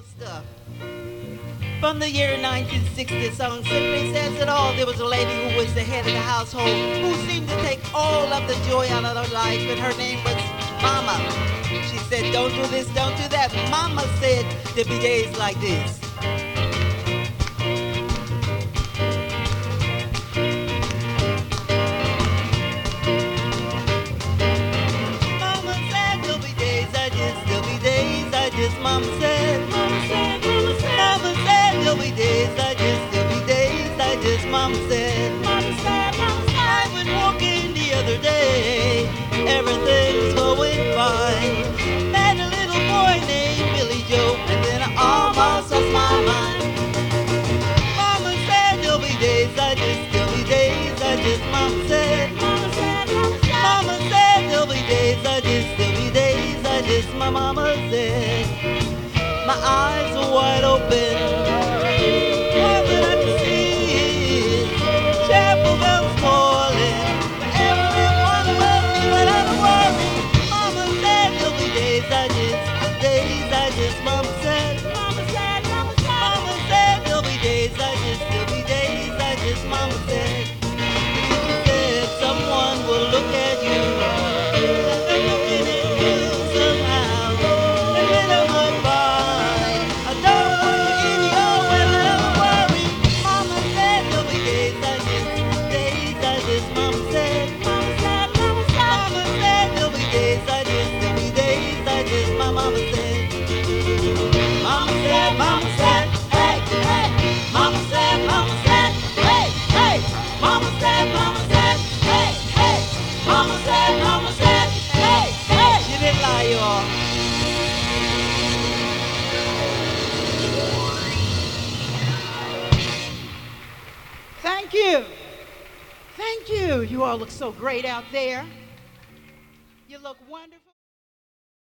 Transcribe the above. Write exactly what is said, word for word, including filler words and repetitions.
stuff. From the year nineteen sixty, the song simply says it all. There was a lady who was the head of the household who seemed to take all of the joy out of her life, and her name was Mama. She said, don't do this, don't do that. Mama said there'd be days like this. Mama said there'll be days like this, there'll be days like this. Mama said, Mama said, Mama said, Mama said there'll be days like this, there'll be days like this. Mama said, Mama said, Mama said. I went walking the other day, everything's going fine. Met a little boy named Billy Joe, and then I almost lost my mind. Mama said there'll be days like this, there'll be days like this. Mama said, Mama said, Mama said, Mama said there'll be days like this, there'll be days like this. My mama said, my eyes are wide open, all that I can see is chapel bells calling. Everyone above me without a worry. Mama said there'll be days like this, days like this. Mama said, Mama said, Mama said, Mama said there'll be days like this, there'll be days like this. Mama said, she said someone will look at you, and looking at you somehow, and then I might find I don't put you in your way without a worry. Mama said there'll be days like this, days like this. Mama said, Mama said, Mama said, Mama said there'll be days like this, there'll be days like this. My mama said, Mama said, Mama said, hey, hey. Mama said, Mama said, hey, hey. Mama said, Mama said, hey, hey. Mama said, Mama said, hey, hey. She didn't lie, y'all. Thank you. Thank you. You all look so great out there. You look wonderful.